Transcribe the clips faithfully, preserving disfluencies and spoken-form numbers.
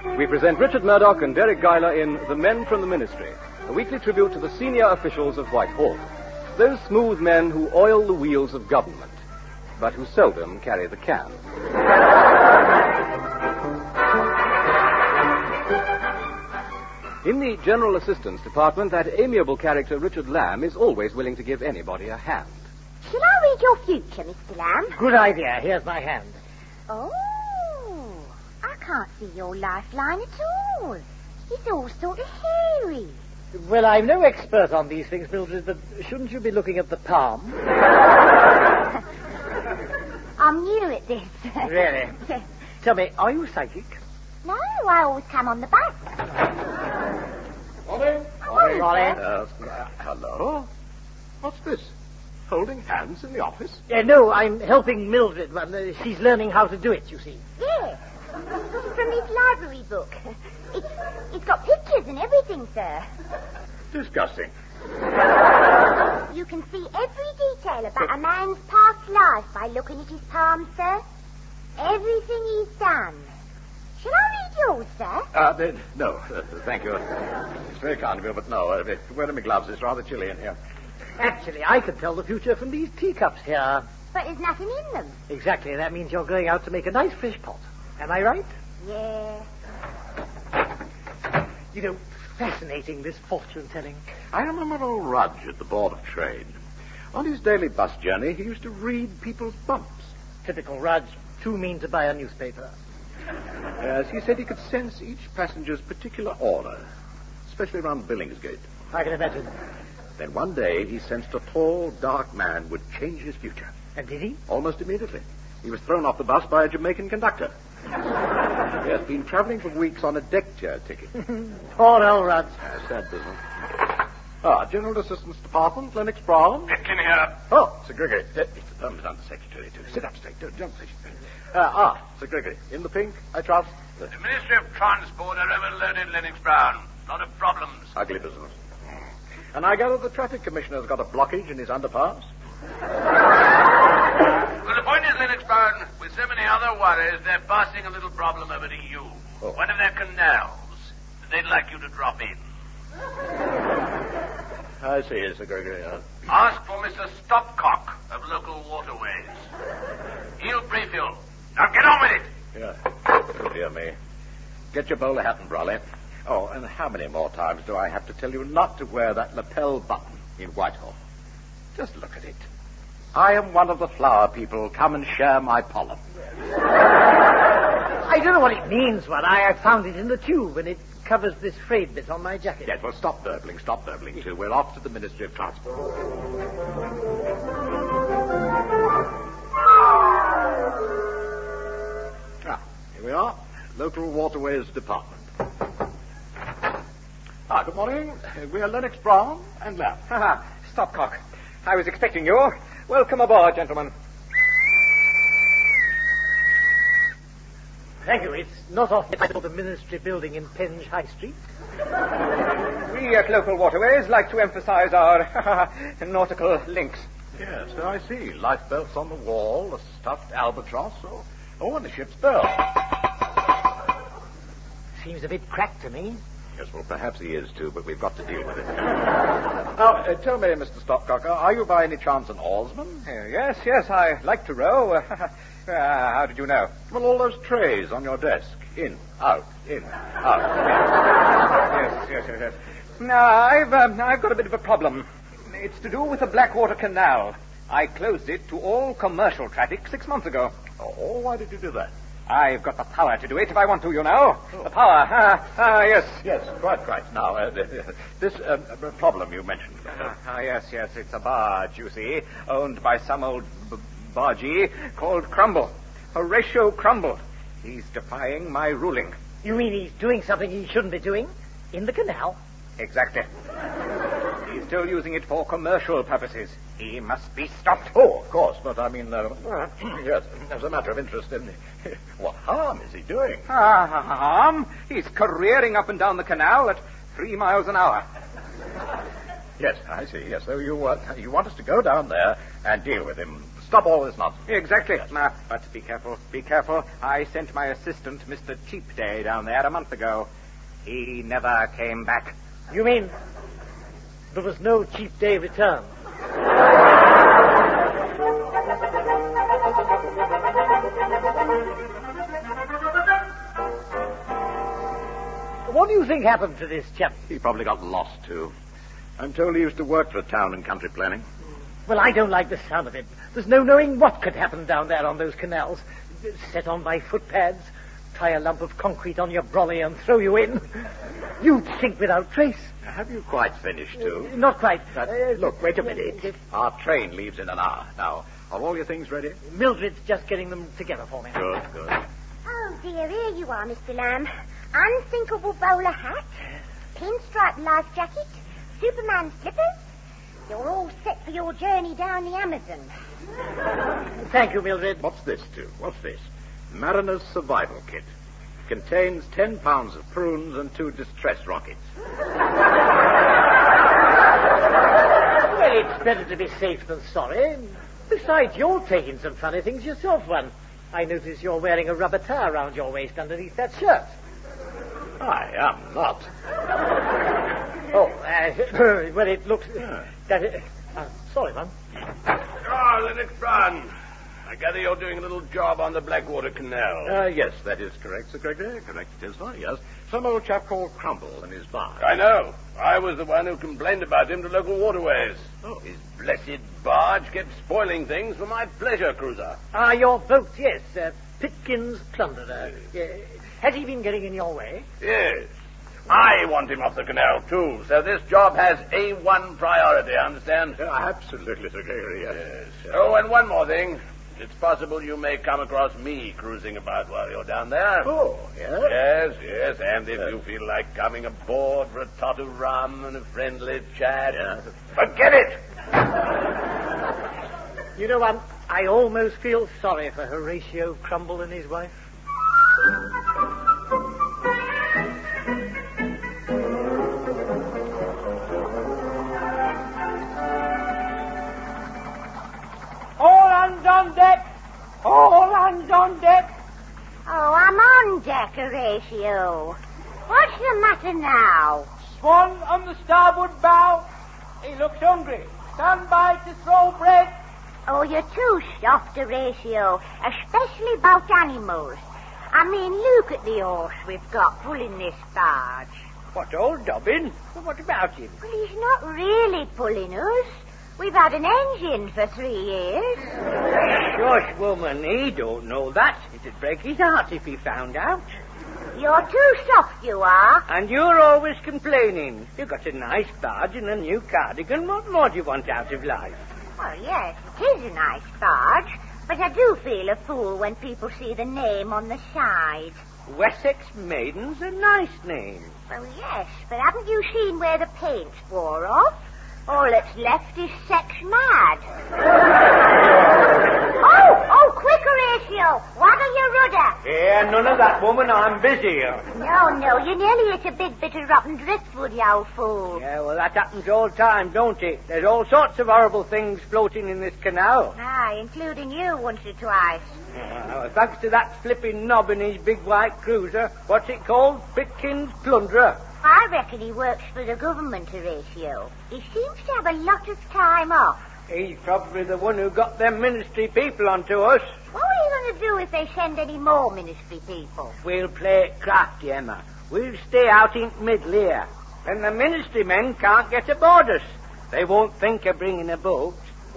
we present Richard Murdoch and Derek Guyler in The Men from the Ministry, a weekly tribute to the senior officials of Whitehall. Those smooth men who oil the wheels of government, but who seldom carry the can. In the General Assistance Department, that amiable character, Richard Lamb, is always willing to give anybody a hand. Shall I read your future, Mister Lamb? Good idea. Here's my hand. Oh, I can't see your lifeline at all. It's all sort of hairy. Well, I'm no expert on these things, Mildred, but shouldn't you be looking at the palm? I'm new at this. Really? Tell me, are you psychic? No, I always come on the bus. Morning. Morning, Morning. Uh, uh, hello? What's this? Holding hands in the office? Uh, no, I'm helping Mildred. Well, uh, she's learning how to do it, you see. Yes. From his library book. It's, it's got pictures and everything, sir. Disgusting. You can see every detail about a man's past life by looking at his palm, sir. Everything he's done. Shall I read yours, sir? Uh, then, no, uh, thank you. It's very kind of you, but no. Uh, wearing my gloves, it's rather chilly in here. Actually, I could tell the future from these teacups here. But there's nothing in them. Exactly. That means you're going out to make a nice fish pot. Am I right? Yeah. You know, fascinating, this fortune-telling. I remember old Rudge at the Board of Trade. On his daily bus journey, he used to read people's bumps. Typical Rudge. Too mean to buy a newspaper. As he said he could sense each passenger's particular aura, especially around Billingsgate. I can imagine. Then one day he sensed a tall, dark man would change his future. And did he? Almost immediately. He was thrown off the bus by a Jamaican conductor. He has been travelling for weeks on a deck chair ticket. Poor old Rudge. Uh, sad business. Ah, General Assistance Department, Lennox Brown. Etkin here. Oh, Sir Gregory. Uh, Mister Thurman's under secretary, too. Sit up straight. Don't jump, please. Uh, ah, Sir Gregory. In the pink, I trust. The Ministry of Transport are overloaded, Lennox Brown. Lot of problems. Ugly business. And I gather the traffic commissioner's got a blockage in his underpass. Well, the point is, Lennox Brown, with so many other worries, they're passing a little problem over to you. Oh. One of their canals. They'd like you to drop in. I see, Sir Gregory. Uh, Ask for Mister Stopcock of Local Waterways. He'll brief you. Now get on with it. yeah. Oh, dear me. Get your bowler hat and brolly. Oh, and how many more times do I have to tell you not to wear that lapel button in Whitehall? Just look at it. I am one of the flower people. Come and share my pollen. I don't know what it means, what I, I found it in the tube, and it covers this frayed bit on my jacket. Yes, well, stop burbling, stop burbling, too. We're off to the Ministry of Transport. Ah, here we are. Local Waterways Department. Ah, good morning. We are Lennox Brown and Lamb. Ha Stopcock. I was expecting you. Welcome aboard, gentlemen. Thank you. It's not off the Ministry building in Penge High Street. We at Local Waterways like to emphasize our nautical links. Yes, I see. Lifebelts on the wall, a stuffed albatross, or, oh, and the ship's bell. Seems a bit cracked to me. Yes, well, perhaps he is, too, but we've got to deal with it. Now, uh, tell me, Mister Stopcock, are you by any chance an oarsman? Uh, yes, yes, I like to row. Uh, how did you know? Well, all those trays on your desk. In, out, in, out. yes, yes, yes, yes. Now, I've, um, I've got a bit of a problem. It's to do with the Blackwater Canal. I closed it to all commercial traffic six months ago. Oh, why did you do that? I've got the power to do it if I want to, you know. Oh. The power. Ah, ah, yes. Yes, quite right. Now, uh, this uh, problem you mentioned. Ah, ah, yes, yes. It's a barge, you see, owned by some old b- bargee called Crumble. Horatio Crumble. He's defying my ruling. You mean he's doing something he shouldn't be doing? In the canal? Exactly. He's still using it for commercial purposes. He must be stopped. Oh, of course, but I mean, uh, yes, as a matter of interest, in what harm is he doing? Ah, harm? He's careering up and down the canal at three miles an hour. Yes, I see. Yes, so you uh, you want us to go down there and deal with him, stop all this nonsense. Exactly. Uh, but be careful, be careful. I sent my assistant, Mister Cheap Day, down there a month ago. He never came back. You mean there was no Cheap Day return? What do you think happened to this chap? He probably got lost, too. I'm told he used to work for town and country planning. Well, I don't like the sound of it. There's no knowing what could happen down there on those canals. Set on by footpads, tie a lump of concrete on your brolly and throw you in. You'd sink without trace. Have you quite finished, too? Uh, not quite. Uh, Uh, look, wait a minute. Our train leaves in an hour. Now, are all your things ready? Mildred's just getting them together for me. Good, good. Oh, dear, here you are, Mister Lamb. Unsinkable bowler hat, pinstripe life jacket, Superman slippers. You're all set for your journey down the Amazon. Thank you, Mildred. What's this, too? What's this? Mariner's Survival Kit. Contains ten pounds of prunes and two distress rockets. Well, it's better to be safe than sorry. Besides, you're taking some funny things yourself, one. I notice you're wearing a rubber tie around your waist underneath that shirt. I am not. Oh, uh, well, it looks... Uh, that it, uh, sorry, man. Oh, Lennox Brown. I gather you're doing a little job on the Blackwater Canal. Uh, yes, that is correct, Sir Gregory. Correct it is, sir, yes. Some old chap called Crumble and his barge. I know. I was the one who complained about him to local waterways. Oh. His blessed barge kept spoiling things for my pleasure cruiser. Ah, your boat, yes. Uh, Pitkin's Plunderer. Uh, has he been getting in your way? Yes. I want him off the canal, too, so this job has A one priority, understand? Yeah, absolutely, Sir Gregory, yes. Yes. Oh, and one more thing. It's possible you may come across me cruising about while you're down there. Oh, yes? Yes, yes, and if you feel like coming aboard for a tot of rum and a friendly chat, Yeah. forget it! You know, um, I almost feel sorry for Horatio Crumble and his wife. All hands on deck! All hands on deck! Oh, I'm on deck, Horatio. What's the matter now? Swan on the starboard bow. He looks hungry. Stand by to throw bread. Oh, you're too soft, Horatio, especially about animals. I mean, look at the horse we've got pulling this barge. What, old Dobbin? What about him? Well, he's not really pulling us. We've had an engine for three years. Shush, woman, he don't know that. It'd break his heart if he found out. You're too soft, you are. And you're always complaining. You've got a nice barge and a new cardigan. What more do you want out of life? Well, yes, it is a nice barge, but I do feel a fool when people see the name on the side. Wessex Maiden's a nice name. Well, yes, but haven't you seen where the paint's wore off? All that's left is sex mad. oh, oh, quick, Horatio. Waggle your rudder. Yeah, none of that, woman. I'm busy. No, no, you nearly hit a big bit of rotten driftwood, you old fool. Yeah, well, that happens all the time, don't it? There's all sorts of horrible things floating in this canal. Aye, including you once or twice. Uh, well, thanks to that flipping knob in his big white cruiser. What's it called? Pitkin's Plunderer. I reckon he works for the government, Horatio. He seems to have a lot of time off. He's probably the one who got them ministry people onto us. What are you going to do if they send any more ministry people? We'll play it crafty, Emma. We'll stay out in the middle here. And the ministry men can't get aboard us. They won't think of bringing a boat.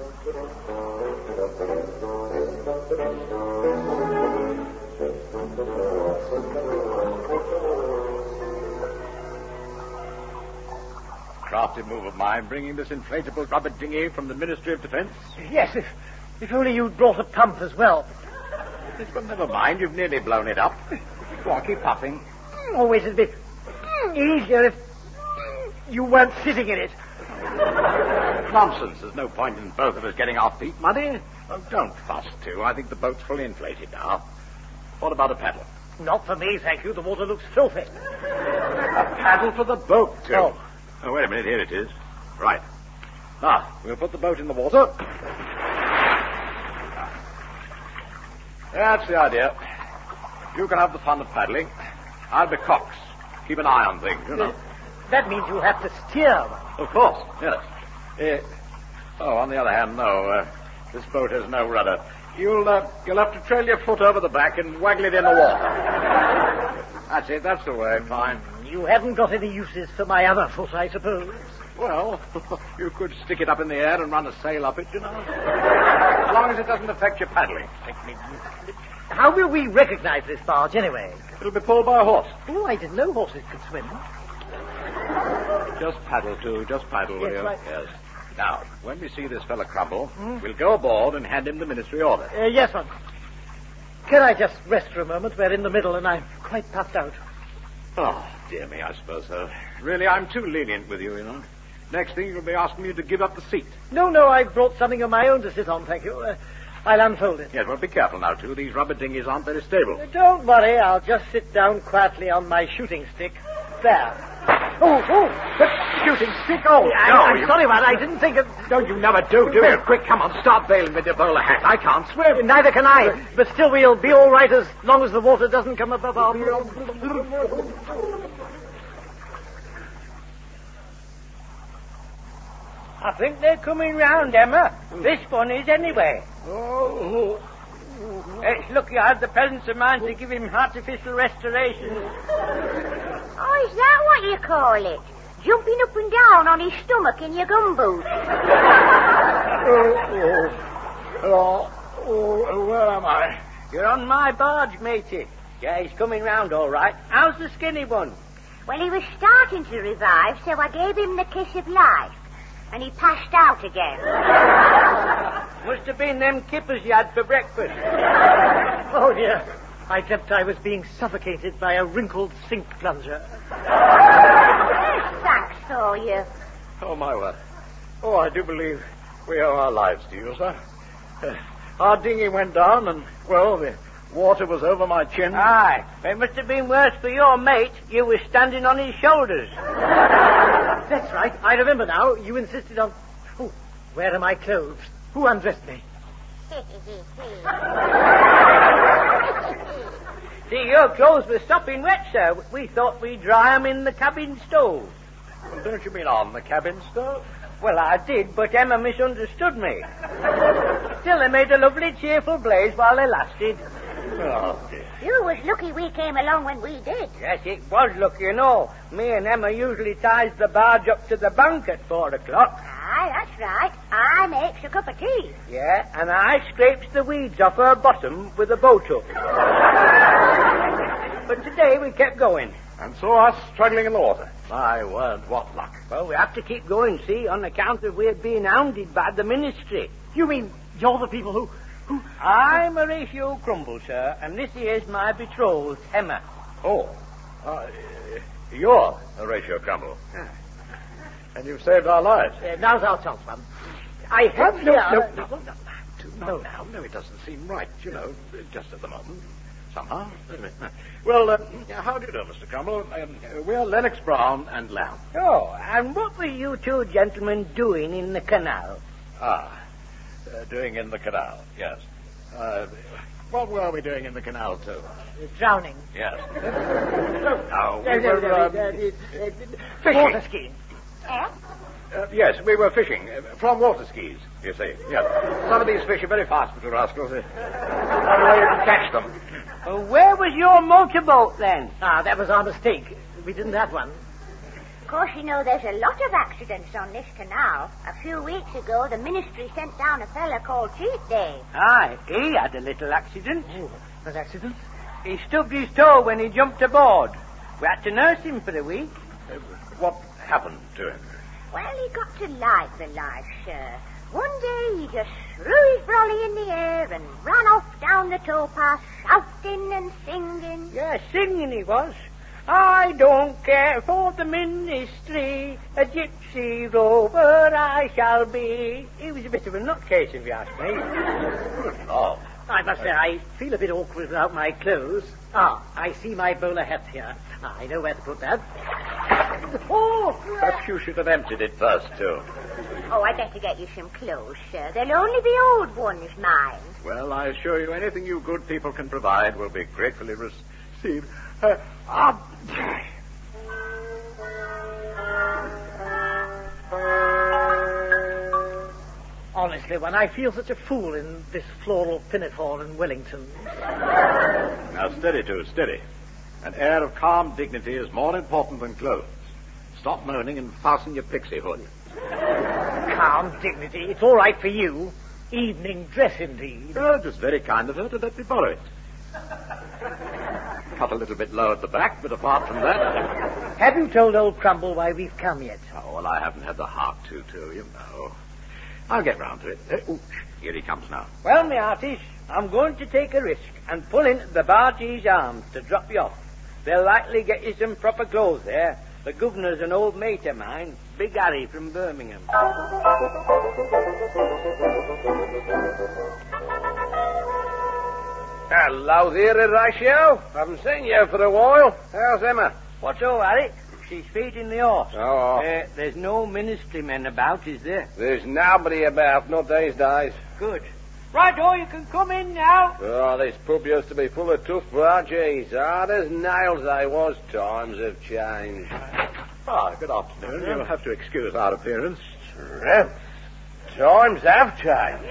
Crafty move of mine, bringing this inflatable rubber dinghy from the Ministry of Defence. Yes, if, if only you'd brought a pump as well. Yes, but never mind, you've nearly blown it up. Go on, keep puffing. Always a bit easier if you weren't sitting in it. Nonsense, there's no point in both of us getting our feet muddy. Oh, don't fuss, too. I think the boat's fully inflated now. What about a paddle? Not for me, thank you. The water looks filthy. A paddle for the boat, too. Oh. Oh, wait a minute. Here it is. Right. Now, we'll put the boat in the water. That's the idea. You can have the fun of paddling. I'll be Cox. Keep an eye on things, you know. That means you'll have to steer. Of course, yes. Uh, oh, on the other hand, no. Uh, this boat has no rudder. You'll uh, you'll have to trail your foot over the back and waggle it in the water. That's it. That's the way. Fine. You haven't got any uses for my other foot, I suppose. Well, you could stick it up in the air and run a sail up it, you know. As long as it doesn't affect your paddling. How will we recognize this barge, anyway? It'll be pulled by a horse. Oh, I didn't know horses could swim. Just paddle, too. Just paddle, will Yes, you? right. Yes. Now, when we see this fella crumble, hmm? we'll go aboard and hand him the ministry order. Uh, yes, one. Can I just rest for a moment? We're in the middle and I'm quite puffed out. Oh, dear me, I suppose so. Really, I'm too lenient with you, you know. Next thing, you'll be asking me to give up the seat. No, no, I brought something of my own to sit on, thank you. Uh, I'll unfold it. Yes, well, be careful now, too. These rubber dinghies aren't very stable. Uh, don't worry, I'll just sit down quietly on my shooting stick. There. Oh, oh, the shooting stick. Oh, I, no, I'm you... sorry, man. I didn't think of... Don't you never do, do you? Quick, come on, start bailing with your bowler hat. I can't swim. Neither can I. But still, we'll be all right as long as the water doesn't come above our... I think they're coming round, Emma. This one is anyway. Oh. It's lucky I had the presence of mind to give him artificial restoration. Oh, is that what you call it? Jumping up and down on his stomach in your gumboots? oh, oh, oh, oh, where am I? You're on my barge, matey. Yeah, he's coming round all right. How's the skinny one? Well, he was starting to revive, so I gave him the kiss of life. And he passed out again. Must have been them kippers you had for breakfast. Oh, dear. I dreamt I was being suffocated by a wrinkled sink plunger. Yes, thanks for you. Oh, my word. Oh, I do believe we owe our lives to you, sir. Uh, our dinghy went down and, well, the water was over my chin. Aye. It must have been worse for your mate. You were standing on his shoulders. That's right. I remember now. You insisted on... Oh, where are my clothes? Who undressed me? See, your clothes were stopping wet, sir. We thought we'd dry 'em in the cabin stove. Well, don't you mean on the cabin stove? Well, I did, but Emma misunderstood me. Still, they made a lovely, cheerful blaze while they lasted. Oh, dear. You was lucky we came along when we did. Yes, it was lucky, you know. Me and Emma usually ties the barge up to the bank at four o'clock. Aye, that's right. I makes a cup of tea. Yeah, and I scrapes the weeds off her bottom with a boat hook. But today we kept going. And so us struggling in the water. My word, what luck. Well, we have to keep going, see, on account of we're being hounded by the ministry. You mean you're the people who... who... I'm Horatio Crumble, sir, and this here's my betrothed, Emma. Oh, uh, you're Horatio Crumble. Yeah. And you've saved our lives. Uh, now's our chance, ma'am. I have... No, here- no, no, no, no, no, no, no, it doesn't seem right, you know, just at the moment. Somehow. Well, uh, how do you do, Mister Crumble? Um, we're Lennox Brown and Lamb. Oh, and what were you two gentlemen doing in the canal? Ah, uh, doing in the canal, yes. Uh, what were we doing in the canal, too? Uh, drowning. Yes. no, we No, no, were no, um, uh, uh, uh, fishing. Water skiing. Eh? Uh, yes, we were fishing uh, from water skis, you see. Yes. Some of these fish are very fast, little rascals. Uh, How do I catch them? Well, where was your motorboat, then? Ah, that was our mistake. We didn't have one. Of course, you know there's a lot of accidents on this canal. A few weeks ago, the ministry sent down a fella called Cheat Day. Aye, he had a little accident. Oh, an accident? He stubbed his toe when he jumped aboard. We had to nurse him for a week. Uh, what happened to him? Well, he got to like the life, sir. One day he just threw his brolly in the air and ran off down the towpath, shouting and singing. Yeah, singing he was. I don't care for the ministry, a gypsy rover I shall be. He was a bit of a nutcase, if you ask me. Oh. I must say, I feel a bit awkward without my clothes. Ah, I see my bowler hat here. Ah, I know where to put that. Oh! Perhaps you should have emptied it first, too. Oh, I'd better get you some clothes, sir. They'll only be old ones, mind. Well, I assure you, anything you good people can provide will be gratefully received. Uh, ah, Honestly, when I feel such a fool in this floral pinafore in Wellington. Now, steady, too, steady. An air of calm dignity is more important than clothes. Stop moaning and fasten your pixie hood. Calm dignity. It's all right for you. Evening dress, indeed. Oh, it was very kind of her to let me borrow it. Cut a little bit low at the back, but apart from that... Have you told old Crumble why we've come yet? Oh, well, I haven't had the heart to, to, you know. I'll get round to it. Uh, ooh, here he comes now. Well, me artist, I'm going to take a risk and pull in the bargee's arms to drop you off. They'll likely get you some proper clothes there. The governor's an old mate of mine, Big Harry from Birmingham. Hello there, Horatio. Haven't seen you for a while. How's Emma? What's all, Harry? She's feeding the horse. Oh. Uh, there's no ministry men about, is there? There's nobody about, not these days. Good. Right, oh, you can come in now. Oh, this pub used to be full of tough bargees. Hard as nails they was. Times have changed. Ah, good afternoon. You'll have to excuse our appearance. Tramp. Times have changed.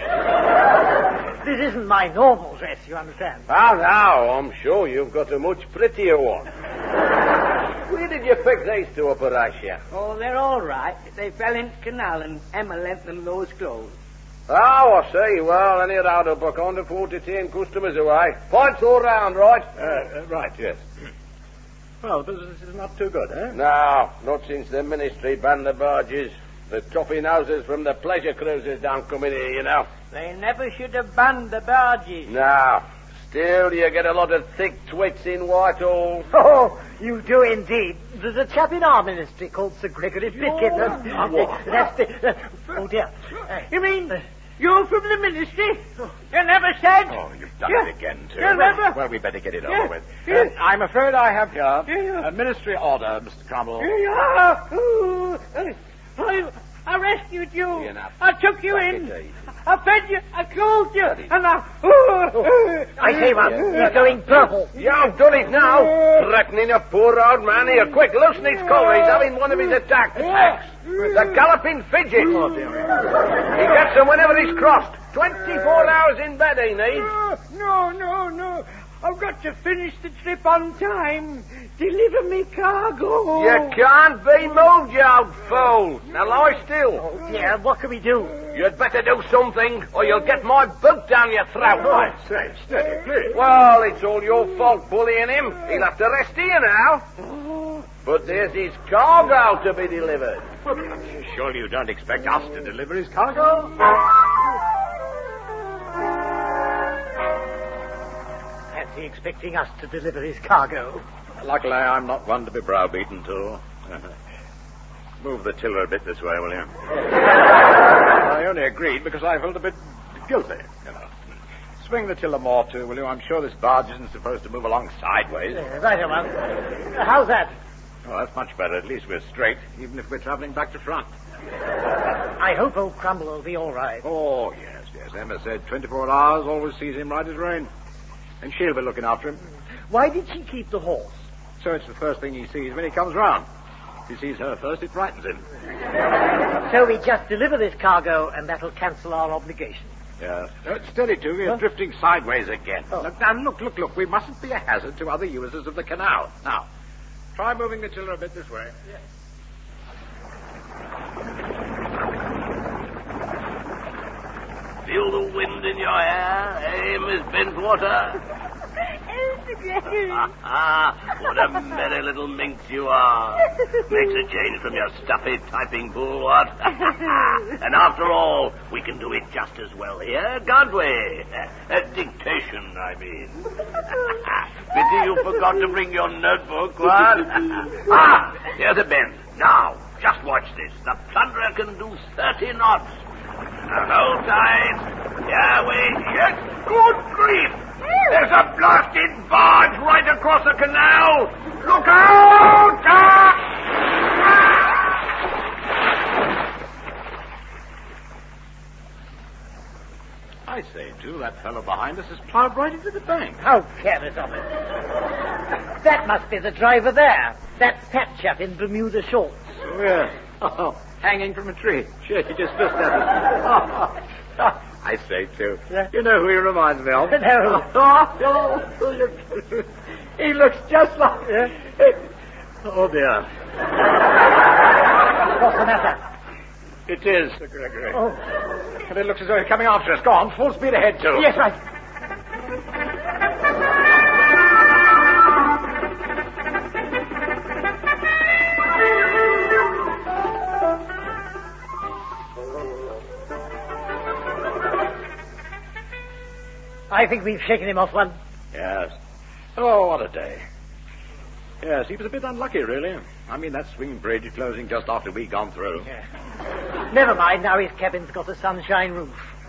This isn't my normal dress, you understand. Oh, no, I'm sure you've got a much prettier one. Where did you pick these two up, Horatio? Oh, they're all right. They fell into canal and Emma lent them those clothes. Oh, I see. Well, any round up, I can't afford to turn customers away. Points all round, right? Uh, uh, right, yes. Well, the business is not too good, eh? No, not since the ministry banned the barges. The toffee noses from the pleasure cruisers don't come in here, you know. They never should have banned the barges. No. Still, you get a lot of thick twits in Whitehall. Oh, you do indeed. There's a chap in our ministry called Sir Gregory Pitkin. That's, that's the... Uh, oh, dear. Uh, You mean you're from the ministry? You never said. Oh, you've done Yeah. it again, too. Yeah, never. Well, we better get it Yeah. over with. Yeah. Uh, I'm afraid I have here Yeah. a ministry order, Mister Crumble. Here you are. Ooh, I, I, I rescued you. You're not- I took you Take in. it easy. I fed you. I clothed you. Steady. And I... Ooh, I say, man, he's going purple. You've done it now. Threatening a poor old man here. Quick, loosen his collar. He's having one of his attacks. The galloping fidget. Oh, dear. He gets them whenever he's crossed. Twenty-four hours in bed he needs. No, no, no. I've got to finish the trip on time. Deliver me cargo. You can't be moved, you old fool. Now lie still. Oh, dear, what can we do? You'd better do something, or you'll get my boot down your throat. I say, steady, please. Well, it's all your fault bullying him. He'll have to rest here now. But there's his cargo to be delivered. Surely you don't expect us to deliver his cargo? Fancy expecting us to deliver his cargo. Luckily, I'm not one to be browbeaten, too. Move the tiller a bit this way, will you? I only agreed because I felt a bit guilty, you know. Swing the tiller more, too, will you? I'm sure this barge isn't supposed to move along sideways. Uh, right, man. How's that? Oh, that's much better. At least we're straight, even if we're traveling back to front. I hope old Crumble will be all right. Oh, yes, yes. Emma said twenty-four hours always sees him right as rain. And she'll be looking after him. Why did she keep the horse? So it's the first thing he sees when he comes round. If he sees her first, it frightens him. So we just deliver this cargo, and that'll cancel our obligation. Yes. Uh, steady, too. We're Huh? drifting sideways again. Oh. Look, now, look, look, look. We mustn't be a hazard to other users of the canal. Now, try moving the tiller a bit this way. Yes. Feel the wind in your hair, eh, Miss Bentwater? Ah, what a merry little minx you are. Makes a change from your stuffy typing bull, what? And after all, we can do it just as well here, can't we? A dictation, I mean. Pity you forgot to bring your notebook, what? Ah, here's a bend. Now, just watch this. The plunderer can do thirty knots. Now, hold tight. Here we... Yes, good grief. There's a blasted barge right across the canal. Look out! Ah! to, that fellow behind us has plowed right into the bank. How careless of him. That must be the driver there. That fat chap in Bermuda shorts. Oh, yes. Oh, hanging from a tree. Sure, he just missed that. Oh, I say, too. Yeah? You know who he reminds me of? No. Oh, oh, he looks just like... Yeah? Oh, dear. What's the matter? It is, Sir Gregory. Oh. And it looks as though he's coming after us. Go on, full speed ahead, too. Yes, right. I think we've shaken him off one. Yes. Oh, what a day. Yes, he was a bit unlucky, really. I mean, that swing bridge closing just after we'd gone through. Yeah. Never mind, now his cabin's got a sunshine roof.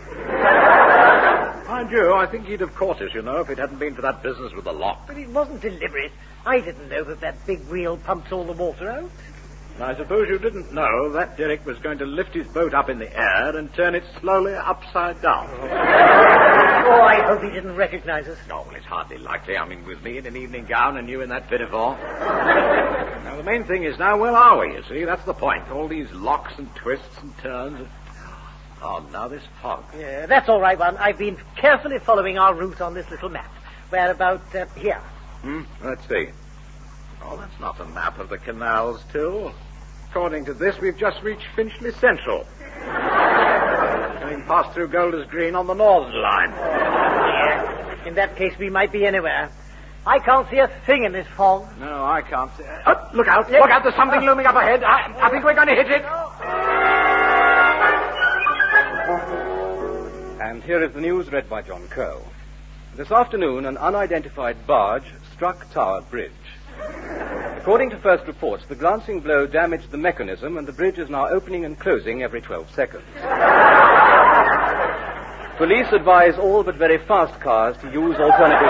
Mind you, I think he'd have caught us, you know, if it hadn't been for that business with the lock. But it wasn't deliberate. I didn't know that that big wheel pumps all the water out. And I suppose you didn't know that Derek was going to lift his boat up in the air and turn it slowly upside down. Oh, I hope he didn't recognize us. Oh, well, it's hardly likely. I mean, with me in an evening gown and you in that pinafore. Now, the main thing is now, where are we, you see? That's the point. All these locks and twists and turns. Oh, now this fog. Yeah, that's all right, one. I've been carefully following our route on this little map. We're about uh, here. Hmm? Let's see. Oh, that's not a map of the canals, Till. According to this, we've just reached Finchley Central. Having passed through Golders Green on the northern line. Yeah. In that case, we might be anywhere. I can't see a thing in this fog. No, I can't see. Oh, look out. Look out. There's something looming up ahead. I, I think we're going to hit it. And here is the news read by John Kerr. This afternoon, an unidentified barge struck Tower Bridge. According to first reports, the glancing blow damaged the mechanism, and the bridge is now opening and closing every twelve seconds. Police advise all but very fast cars to use alternative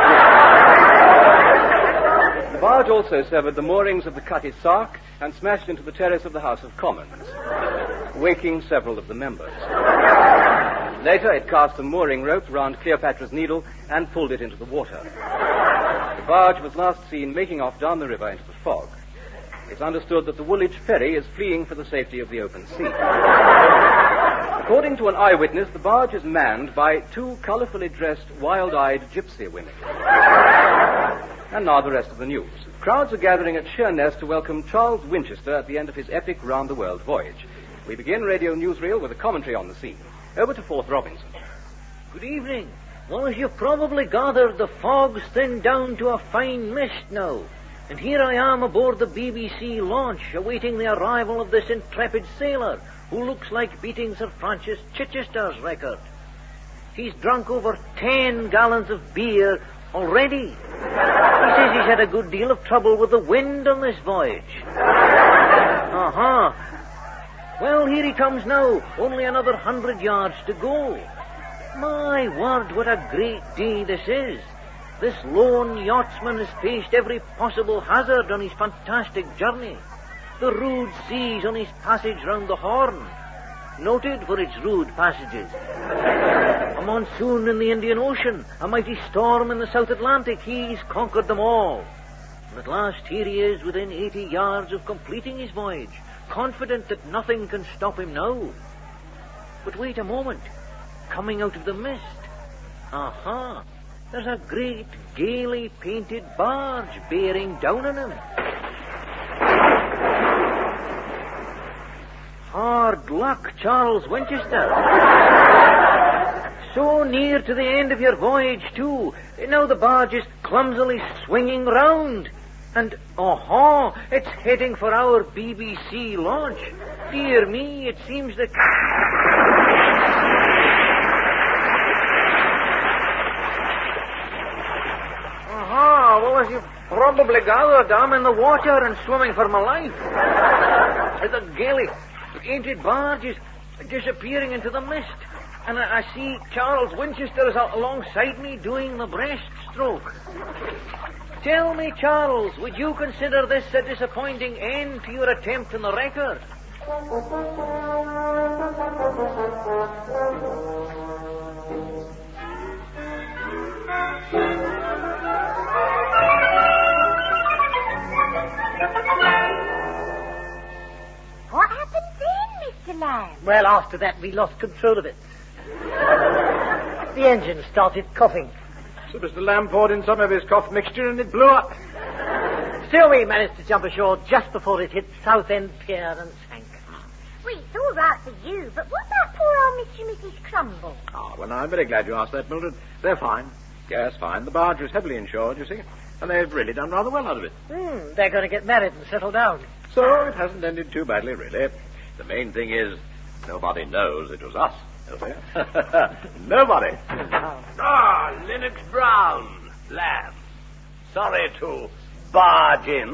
routes. The barge also severed the moorings of the Cutty Sark and smashed into the terrace of the House of Commons, waking several of the members. Later, it cast a mooring rope round Cleopatra's Needle and pulled it into the water. The barge was last seen making off down the river into the fog. It's understood that the Woolwich ferry is fleeing for the safety of the open sea. According to an eyewitness, the barge is manned by two colourfully dressed, wild-eyed gypsy women. And now the rest of the news. Crowds are gathering at Sheerness to welcome Charles Winchester at the end of his epic round-the-world voyage. We begin Radio Newsreel with a commentary on the scene. Over to Forth Robinson. Good evening. Well, as you've probably gathered, the fog's thinned down to a fine mist now. And here I am aboard the B B C launch, awaiting the arrival of this intrepid sailor, who looks like beating Sir Francis Chichester's record. He's drunk over ten gallons of beer already. He says he's had a good deal of trouble with the wind on this voyage. Uh-huh. Well, here he comes now. Only another hundred yards to go. My word, what a great day this is. This lone yachtsman has faced every possible hazard on his fantastic journey. The rude seas on his passage round the Horn, noted for its rude passages. A monsoon in the Indian Ocean, a mighty storm in the South Atlantic, he's conquered them all. And at last here he is within eighty yards of completing his voyage, confident that nothing can stop him now. But wait a moment. Coming out of the mist. Aha. There's a great, gaily painted barge bearing down on him. Hard luck, Charles Winchester. So near to the end of your voyage, too. Now the barge is clumsily swinging round. And, aha, it's heading for our B B C launch. Dear me, it seems that... Aha, well, as you've probably gathered, I'm in the water and swimming for my life. The gaily painted barge is disappearing into the mist. And I, I see Charles Winchester is alongside me doing the breaststroke. Tell me, Charles, would you consider this a disappointing end to your attempt on the record? What happened then, Mister Lamb? Well, after that, we lost control of it. The engine started coughing. So Mister Lamb poured in some of his cough mixture and it blew up. Still, we managed to jump ashore just before it hit Southend Pier and sank. Well, it's all right for you, but what about poor old Mister and Missus Crumble? Ah, well, I'm very glad you asked that, Mildred. They're fine. Yes, fine. The barge is heavily insured, you see, and they've really done rather well out of it. Hmm, they're going to get married and settle down. So it hasn't ended too badly, really. The main thing is nobody knows it was us. Nobody. Ah, Lennox Brown, Lamb. Sorry to barge in.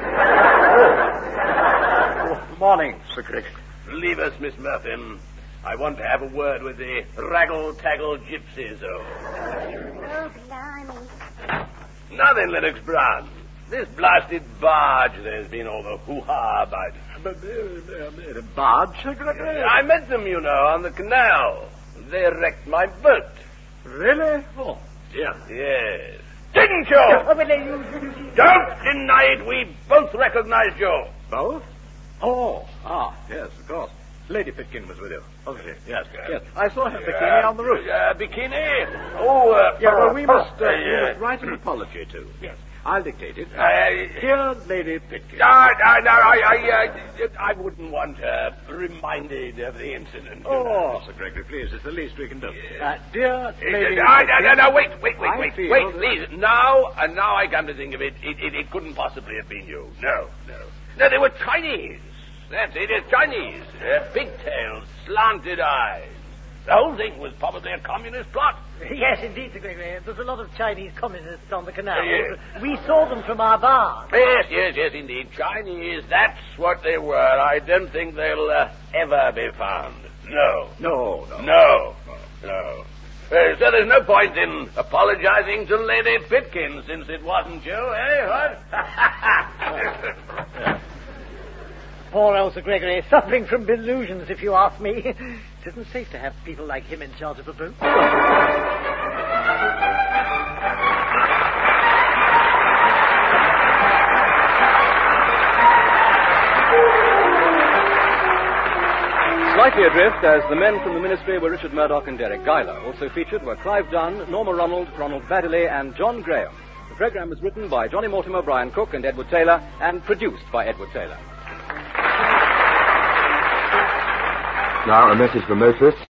Good morning, Sir Crick. Leave us, Miss Murphin. I want to have a word with the raggle-taggle gypsies. Oh. Oh, blimey. Now then, Lennox Brown. This blasted barge there's been all the hoo-ha about. But, uh, uh, barge, Sir Gregory? I met them, you know, on the canal. They wrecked my boat. Really? Oh, dear. Yes. Didn't you? Don't deny it. We both recognized you. Both? Oh, ah, yes, of course. Lady Pitkin was with you, wasn't she? Yes, yes. I saw her bikini on the roof. Uh, bikini? Oh, uh... Yeah, well, we must, uh, uh, we must write an apology, too. Yes. I'll dictate it. Uh, Dear Lady Pitkin. No, no, no, I, I, uh, I wouldn't want her reminded of the incident. You Oh, know. Sir Gregory, please, it's the least we can do. Uh, dear Lady No, no, Pitkin. no, no, wait, wait, wait, I wait, feel wait, that- please. Now, and now I come to think of it, it, it, it couldn't possibly have been you. No, no. No, they were Chinese. That's it, it's Chinese. Uh, pigtails, slanted eyes. The whole thing was probably a communist plot. Yes, indeed, Sir Gregory. There's a lot of Chinese communists on the canal. Yes. We saw them from our bar. Yes, yes, yes, indeed. Chinese, that's what they were. I don't think they'll uh, ever be found. No. No, no. No. No. Uh, so there's no point in apologizing to Lady Pitkin since it wasn't you, eh? What? Poor old Sir Gregory, suffering from delusions, if you ask me. It isn't safe to have people like him in charge of a boat. Slightly adrift as the men from the Ministry were Richard Murdoch and Derek Guyler. Also featured were Clive Dunn, Norma Ronald, Ronald Baddeley, and John Graham. The program was written by Johnny Mortimer, Brian Cook, and Edward Taylor, and produced by Edward Taylor. Now, a message for motorists.